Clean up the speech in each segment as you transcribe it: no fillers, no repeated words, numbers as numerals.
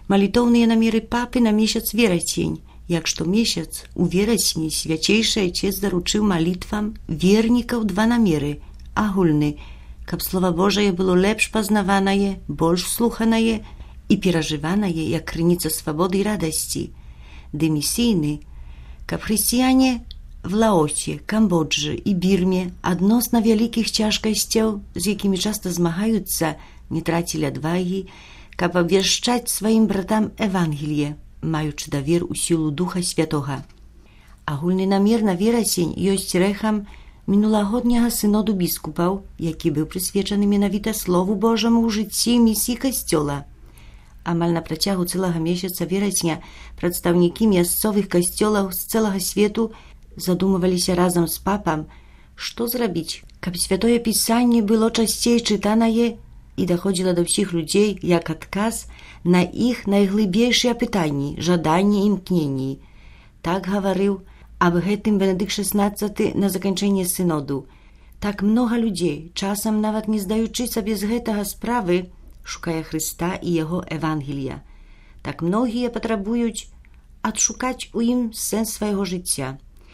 Малітоўныя намеры папы на месяц верасень, як штомесяц у верасні свячейшы айцец даручыў малітвам вернікаў два намеры, агульны, каб слова Божае было лепш пазнаванае, больш слуханае і перажыванае як крыніца свабоды і радасці, ды місійны, каб хрысціяне в Лаосе, Камбоджы і Бірме адносна вялікіх цяжкасцяў, з якімі часта змагаюцца, не трацілі адвагі, каб абвяшчаць сваім братам Евангеліе, маючы давер у сілу Духа Святога. Агульны намер на верасень ёсць рэхам мінулагодняга сыноду біскупаў, які быў прысвечаны менавіта Слову Божаму ў жыцці місіі касцёла. Амаль на працягу цэлага месяца верасня прадстаўнікі мясцовых касцёлаў з цэлага свету задумываліся разам з папам, што зрабіць, каб святое пісанне было часцей чытанае і даходзіла да ўсіх людзей як адказ на іх найглыбейшыя пытанні, жаданні і імкненні. Так гаварыў аб гэтым Бенедыкт XVI на заканчэнне сыноду. Так многа людзей, часам нават не здаючы сабе з гэтага справы, шукае Хрыста і яго Евангелія. Так многія патрабуюць адшукаць у ім сэнс свайго жыцця.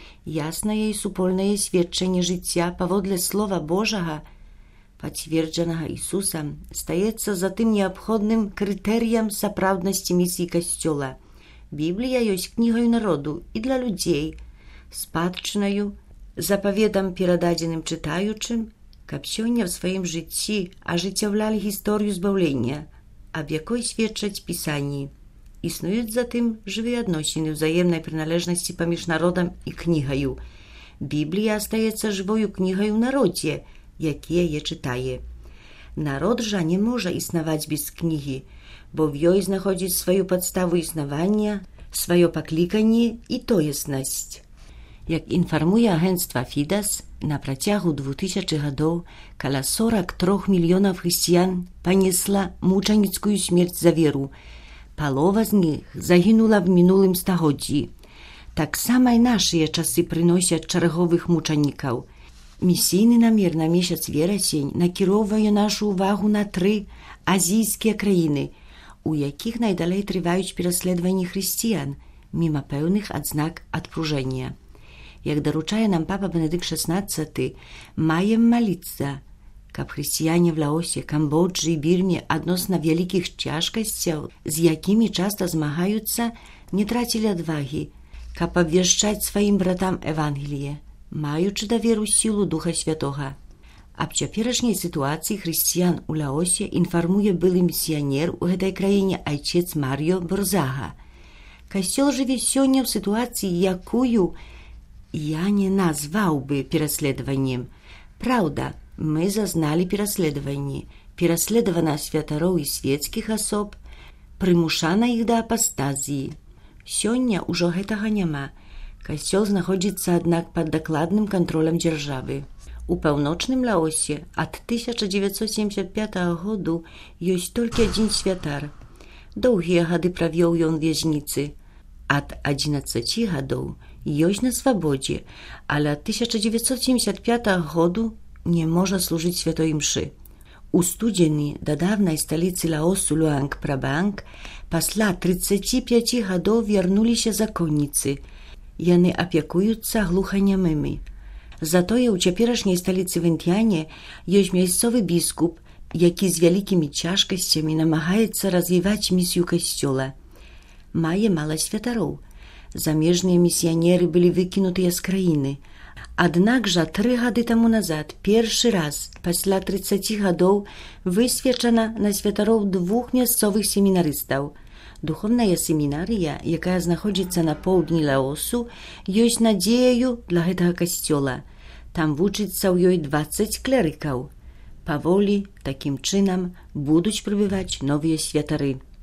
Яснае і супольнае сведчанне жыцця паводле Слова Божага, пацверджанага Ісусам, стаецца затым неабходным крытэрыям сапраўднасці місіі касцёла. Біблія ёсць кнігаю народу і для людзей, спадчынаю, запаветам перададзеным чытаючым, каб сёння ў сваім жыцці ажыццяўлялі гісторыю збаўлення, аб якой сведчаць пісанні. Існуюць затым жывыя адносіны ўзаемнай прыналежнасці паміж народам і кнігаю. Біблія астаецца жывою кнігаю ў народзе, які яе чытае. Народ жа не можа існаваць без кнігі, бо в ёй знаходзіць сваю падставу існавання, сваё пакліканне і тоеснасць. Як інфармуе агенцтва Фідас, на працягу 2000 гадоў каля 43 мільёнаў хрысціян панесла мучаніцкую смерць за веру. Палова з них загінула в мінулым стагоддзі. Таксама і нашыя часы прыносяць чарговых мучанікаў. Місійны намер на месяц верасень накіроўвае нашу ўвагу на 3 азійскія краіны, у якіх найдалей трываюць пераследаванні хрысціян, міма пэўных адзнак адпружэння. Як даручае нам папа Бенедыкт XVI, маем маліцца, каб хрысціяне в Лаосе, Камбоджы і Бірме адносна вялікіх цяжкасцяў, з якімі часта змагаюцца, не трацілі адвагі, каб абвяшчаць сваім братам Евангеліе, маючы давер у сілу Духа Святога. Аб цяперашняй сітуацыі хрысціян у Лаосе інфармуе былы місіянер у гэтай краіне айцец Мар'ё Борзага. Касцёл жыве сёння ў сітуацыі, якую я не назваў бы пераследаваннем. Праўда, мы зазналі пераследаванні, пераследавана святароў і свецкіх асоб, прымушана іх да апастазіі. Сёння ўжо гэтага няма. Касцёл знаходзіцца, аднак, пад дакладным кантролем дзяржавы. У паўночным Лаосе ад 1975 году ёсць толькі адзін святар. Доўгія гады правёў ён вязніцы. Ад 11 гадоў ёсць на свабодзе, але ад 1975 году не можа служыць святой імшы. У студзені да давнай сталіцы Лаосу Луанг Прабанг пасля 35 гадоў вярнуліся законніцы. Яны апякуюцца глуханямымі. Затое ў цяперашняй сталіцы Вінтьяне ёсць мясцовы біскуп, які з вялікімі цяжкасцямі намагаецца развіваць місію касцёла. Мае мала святароў. Замежныя місіянеры былі выкінутыя з краіны. Аднак жа 3 гады таму назад першы раз пасля 30 гадоў высвечана на святароў 2 мясцовых семінарыстаў. Духовная семінарыя, якая знаходзіцца на поўдні Лаосу, ёсць надзеяю для гэтага касцёла. Там вучыцца ў ёй 20 клерыкаў. Паволі, такім чынам, будуць прыбываць новыя святары.